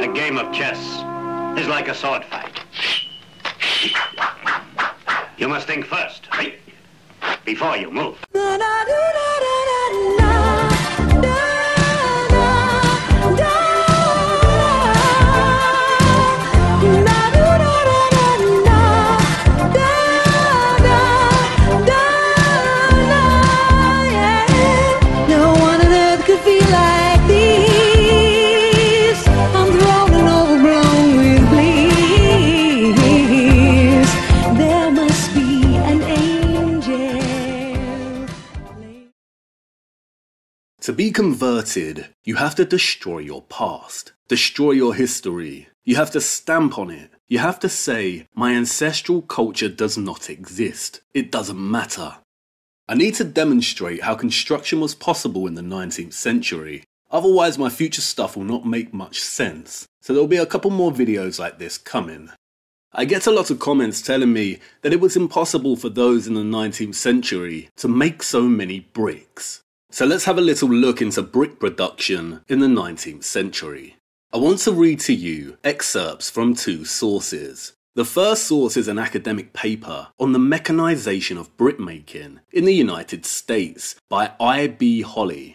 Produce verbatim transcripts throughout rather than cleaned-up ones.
A game of chess is like a sword fight. You must think first, before you move. To be converted, you have to destroy your past, destroy your history. You have to stamp on it. You have to say, my ancestral culture does not exist. It doesn't matter. I need to demonstrate how construction was possible in the nineteenth century. Otherwise, my future stuff will not make much sense. So there'll be a couple more videos like this coming. I get a lot of comments telling me that it was impossible for those in the nineteenth century to make so many bricks. So let's have a little look into brick production in the nineteenth century. I want to read to you excerpts from two sources. The first source is an academic paper on the mechanization of brickmaking in the United States by I B Holly.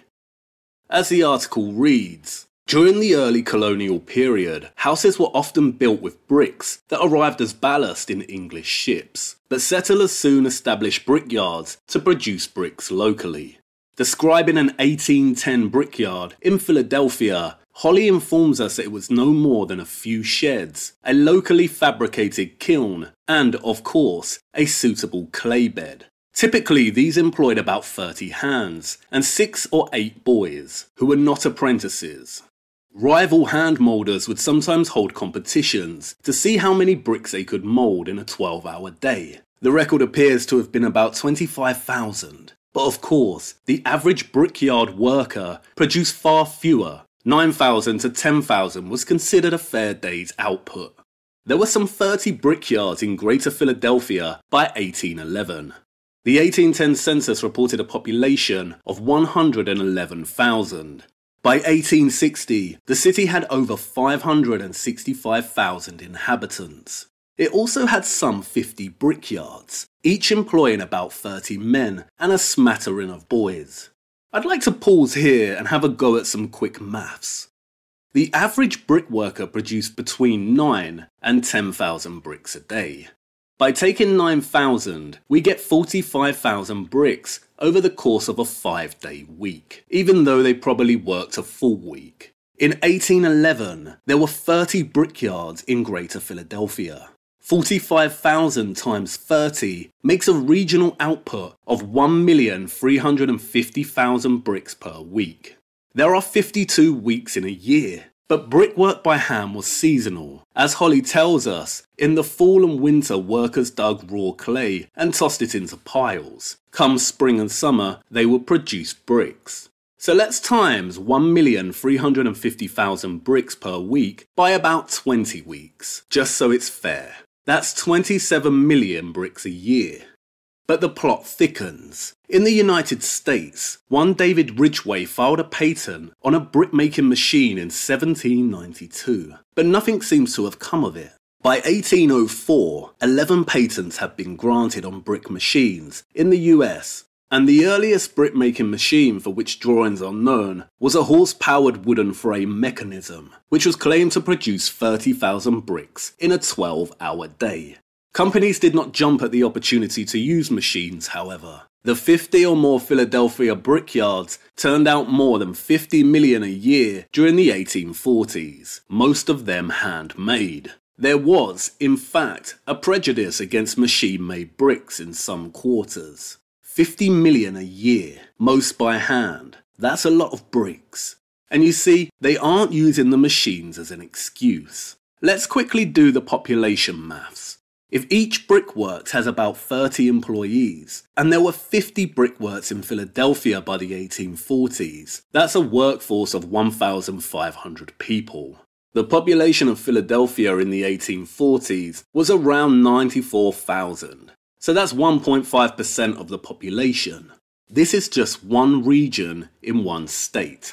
As the article reads, during the early colonial period, houses were often built with bricks that arrived as ballast in English ships, but settlers soon established brickyards to produce bricks locally. Describing an eighteen ten brickyard in Philadelphia, Holly informs us that it was no more than a few sheds, a locally fabricated kiln, and, of course, a suitable clay bed. Typically, these employed about thirty hands, and six or eight boys, who were not apprentices. Rival hand moulders would sometimes hold competitions to see how many bricks they could mould in a twelve hour day. The record appears to have been about twenty-five thousand. But of course, the average brickyard worker produced far fewer. nine thousand to ten thousand was considered a fair day's output. There were some thirty brickyards in Greater Philadelphia by eighteen eleven. The eighteen ten census reported a population of one hundred eleven thousand. By eighteen sixty, the city had over five hundred sixty-five thousand inhabitants. It also had some fifty brickyards, each employing about thirty men and a smattering of boys. I'd like to pause here and have a go at some quick maths. The average brickworker produced between nine and ten thousand bricks a day. By taking nine thousand, we get forty-five thousand bricks over the course of a five day week, even though they probably worked a full week. In eighteen eleven, there were thirty brickyards in Greater Philadelphia. forty-five thousand times thirty makes a regional output of one million three hundred fifty thousand bricks per week. There are fifty-two weeks in a year, but brickwork by hand was seasonal. As Holly tells us, in the fall and winter workers dug raw clay and tossed it into piles. Come spring and summer, they would produce bricks. So let's times one million three hundred fifty thousand bricks per week by about twenty weeks, just so it's fair. That's twenty-seven million bricks a year. But the plot thickens. In the United States, one David Ridgway filed a patent on a brickmaking machine in seventeen ninety-two, but nothing seems to have come of it. By eighteen oh four, eleven patents had been granted on brick machines in the U S, and the earliest brickmaking machine for which drawings are known was a horse-powered wooden frame mechanism, which was claimed to produce thirty thousand bricks in a twelve hour day. Companies did not jump at the opportunity to use machines, however. The fifty or more Philadelphia brickyards turned out more than fifty million a year during the eighteen forties, most of them handmade. There was, in fact, a prejudice against machine-made bricks in some quarters. fifty million a year, most by hand. That's a lot of bricks. And you see, they aren't using the machines as an excuse. Let's quickly do the population maths. If each brickworks has about thirty employees, and there were fifty brickworks in Philadelphia by the eighteen forties, that's a workforce of one thousand five hundred people. The population of Philadelphia in the eighteen forties was around ninety-four thousand. So that's one point five percent of the population. This is just one region in one state.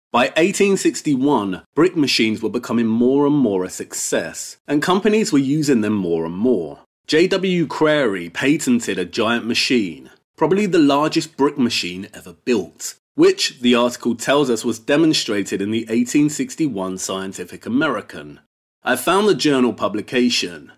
By eighteen sixty-one, brick machines were becoming more and more a success, and companies were using them more and more. J W Crary patented a giant machine, probably the largest brick machine ever built, which, the article tells us, was demonstrated in the eighteen sixty-one Scientific American. I found the journal publication.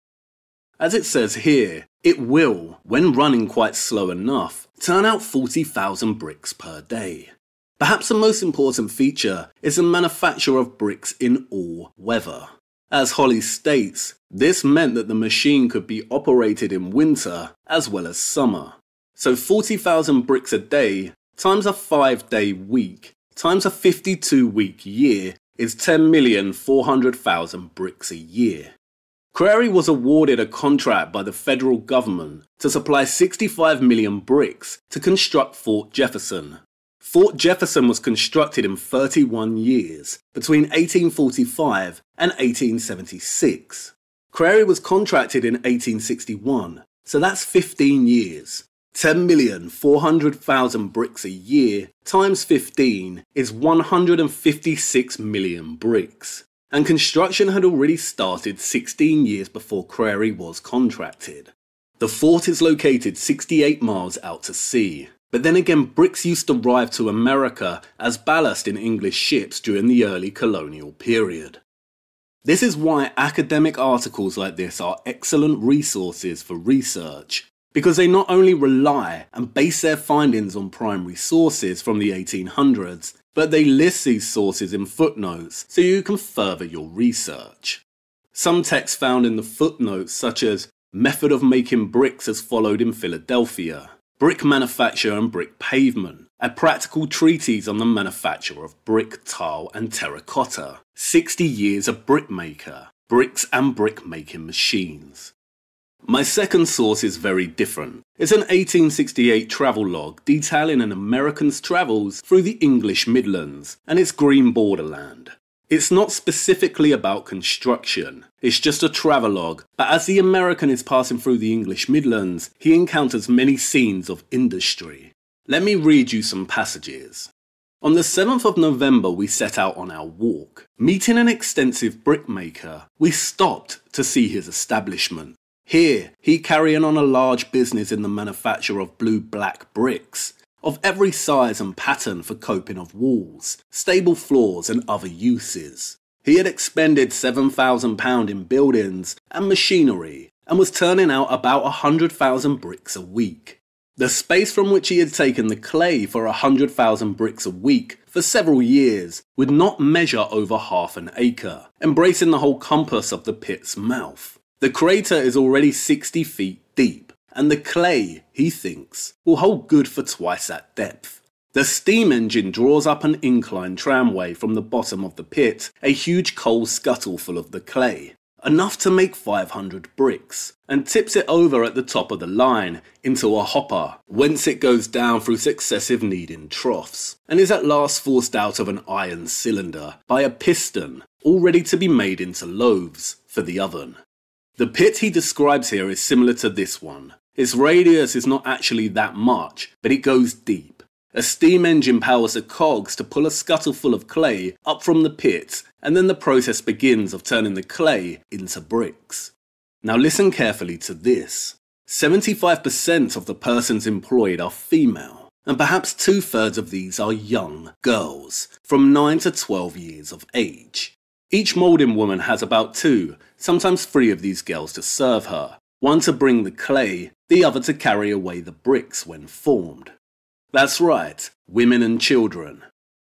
As it says here, it will, when running quite slow enough, turn out forty thousand bricks per day. Perhaps the most important feature is the manufacture of bricks in all weather. As Holly states, this meant that the machine could be operated in winter as well as summer. So forty thousand bricks a day times a five-day week times a fifty-two week year is ten million four hundred thousand bricks a year. Crary was awarded a contract by the federal government to supply sixty-five million bricks to construct Fort Jefferson. Fort Jefferson was constructed in thirty-one years, between eighteen forty-five and eighteen seventy-six. Crary was contracted in eighteen sixty-one, so that's fifteen years. ten million four hundred thousand bricks a year times fifteen is one hundred fifty-six million bricks. And construction had already started sixteen years before Crary was contracted. The fort is located sixty-eight miles out to sea. But then again, bricks used to arrive to America as ballast in English ships during the early colonial period. This is why academic articles like this are excellent resources for research, because they not only rely and base their findings on primary sources from the eighteen hundreds, but they list these sources in footnotes so you can further your research. Some texts found in the footnotes, such as method of making bricks as followed in Philadelphia, brick manufacture and brick pavement, a practical treatise on the manufacture of brick, tile and terracotta, sixty years of brickmaker, bricks and brick-making machines. My second source is very different. It's an eighteen sixty-eight travelogue detailing an American's travels through the English Midlands and its green borderland. It's not specifically about construction, it's just a travelogue, but as the American is passing through the English Midlands, he encounters many scenes of industry. Let me read you some passages. On the seventh of November we set out on our walk. Meeting an extensive brickmaker, we stopped to see his establishment. Here, he carrying on a large business in the manufacture of blue-black bricks, of every size and pattern for coping of walls, stable floors and other uses. He had expended seven thousand pounds in buildings and machinery and was turning out about one hundred thousand bricks a week. The space from which he had taken the clay for one hundred thousand bricks a week for several years would not measure over half an acre, embracing the whole compass of the pit's mouth. The crater is already sixty feet deep, and the clay, he thinks, will hold good for twice that depth. The steam engine draws up an inclined tramway from the bottom of the pit, a huge coal scuttle full of the clay, enough to make five hundred bricks, and tips it over at the top of the line into a hopper, whence it goes down through successive kneading troughs, and is at last forced out of an iron cylinder by a piston, all ready to be made into loaves for the oven. The pit he describes here is similar to this one. Its radius is not actually that much, but it goes deep. A steam engine powers the cogs to pull a scuttle full of clay up from the pit, and then the process begins of turning the clay into bricks. Now listen carefully to this. seventy-five percent of the persons employed are female, and perhaps two-thirds of these are young girls, from nine to twelve years of age. Each moulding woman has about two, sometimes three of these girls to serve her, one to bring the clay, the other to carry away the bricks when formed. That's right, women and children.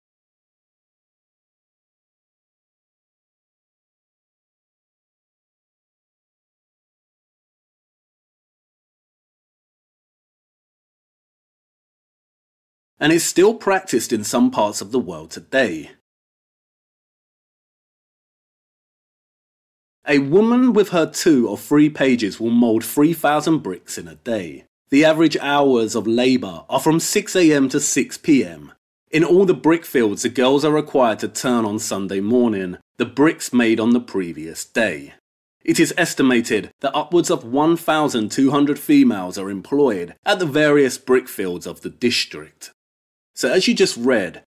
And is still practiced in some parts of the world today. A woman with her two or three pages will mould three thousand bricks in a day. The average hours of labour are from six a m to six p m. In all the brick fields, the girls are required to turn on Sunday morning the bricks made on the previous day. It is estimated that upwards of one thousand two hundred females are employed at the various brick fields of the district. So as you just read,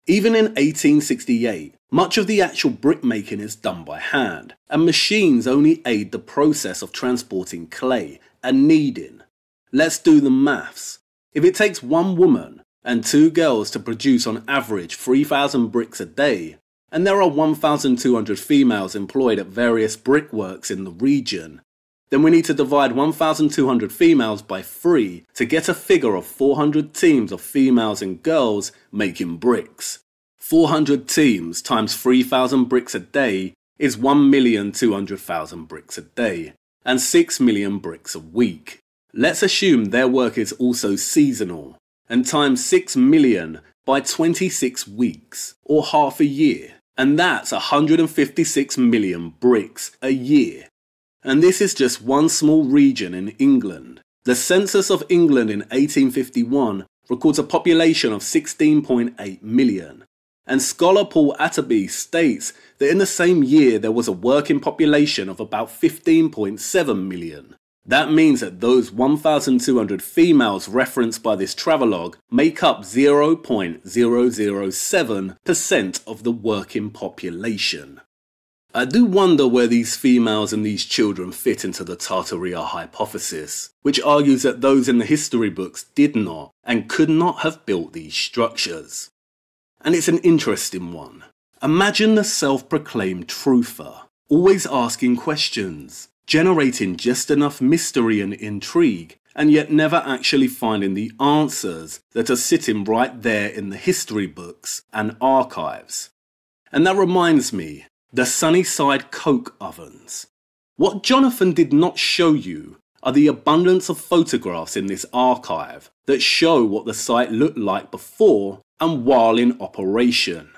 Even in eighteen sixty-eight, much of the actual brickmaking is done by hand, and machines only aid the process of transporting clay and kneading. Let's do the maths. If it takes one woman and two girls to produce on average three thousand bricks a day, and there are one thousand two hundred females employed at various brickworks in the region, then we need to divide one thousand two hundred females by three to get a figure of four hundred teams of females and girls making bricks. four hundred teams times three thousand bricks a day is one million two hundred thousand bricks a day, and six million bricks a week. Let's assume their work is also seasonal, and times six million by twenty-six weeks, or half a year, and that's one hundred fifty-six million bricks a year. And this is just one small region in England. The census of England in eighteen fifty-one records a population of sixteen point eight million, and scholar Paul Atterby states that in the same year there was a working population of about fifteen point seven million. That means that those one thousand two hundred females referenced by this travelogue make up zero point zero zero seven percent of the working population. I do wonder where these females and these children fit into the Tartaria hypothesis, which argues that those in the history books did not and could not have built these structures. And it's an interesting one. Imagine the self-proclaimed truther, always asking questions, generating just enough mystery and intrigue, and yet never actually finding the answers that are sitting right there in the history books and archives. And that reminds me, the Sunnyside coke ovens. What Jonathan did not show you are the abundance of photographs in this archive that show what the site looked like before and while in operation.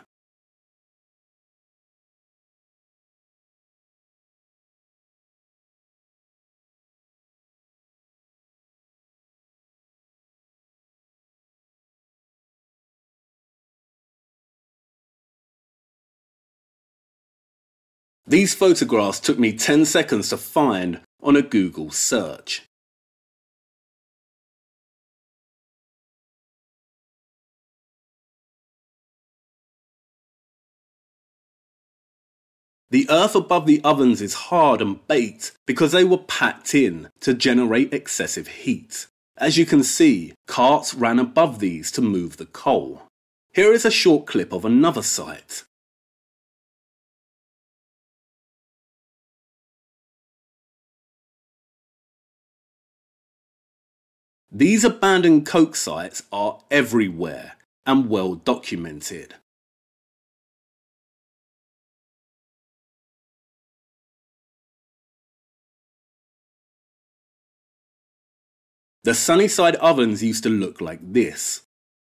These photographs took me ten seconds to find on a Google search. The earth above the ovens is hard and baked because they were packed in to generate excessive heat. As you can see, carts ran above these to move the coal. Here is a short clip of another site. These abandoned coke sites are everywhere and well documented. The Sunnyside ovens used to look like this.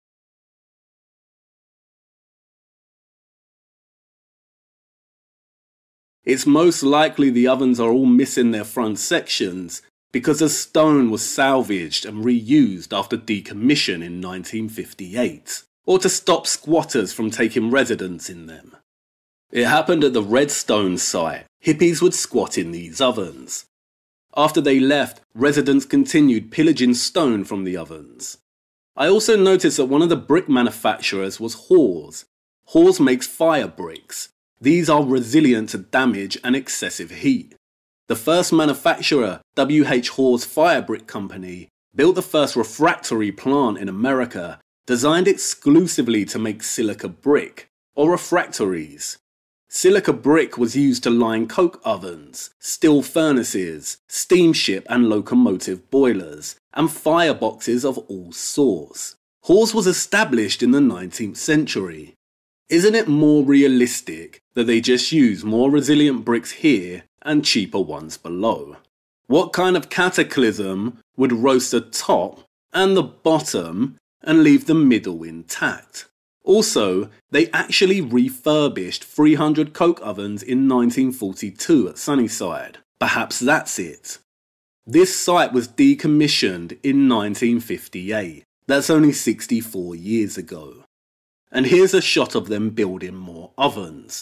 It's most likely the ovens are all missing their front sections because the stone was salvaged and reused after decommission in nineteen fifty-eight, or to stop squatters from taking residence in them. It happened at the Redstone site. Hippies would squat in these ovens. After they left, residents continued pillaging stone from the ovens. I also noticed that one of the brick manufacturers was Hawes. Hawes makes fire bricks. These are resilient to damage and excessive heat. The first manufacturer, W H Hawes Fire Brick Company, built the first refractory plant in America, designed exclusively to make silica brick, or refractories. Silica brick was used to line coke ovens, steel furnaces, steamship and locomotive boilers, and fireboxes of all sorts. Hawes was established in the nineteenth century. Isn't it more realistic that they just use more resilient bricks here and cheaper ones below? What kind of cataclysm would roast the top and the bottom and leave the middle intact? Also, they actually refurbished three hundred coke ovens in nineteen forty-two at Sunnyside. Perhaps that's it. This site was decommissioned in nineteen fifty-eight. That's only sixty-four years ago. And here's a shot of them building more ovens.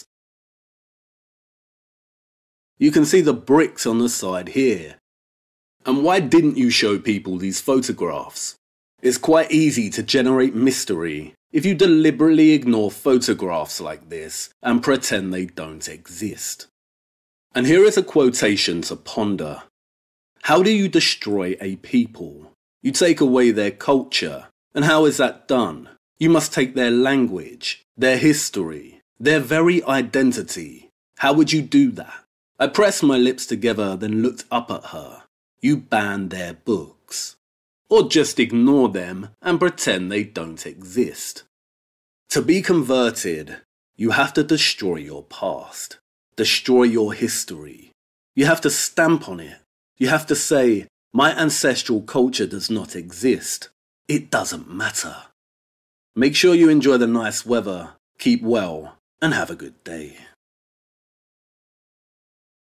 You can see the bricks on the side here. And why didn't you show people these photographs? It's quite easy to generate mystery if you deliberately ignore photographs like this and pretend they don't exist. And here is a quotation to ponder. How do you destroy a people? You take away their culture. And how is that done? You must take their language, their history, their very identity. How would you do that? I pressed my lips together, then looked up at her. You ban their books. Or just ignore them and pretend they don't exist. To be converted, you have to destroy your past. Destroy your history. You have to stamp on it. You have to say, my ancestral culture does not exist. It doesn't matter. Make sure you enjoy the nice weather, keep well, and have a good day.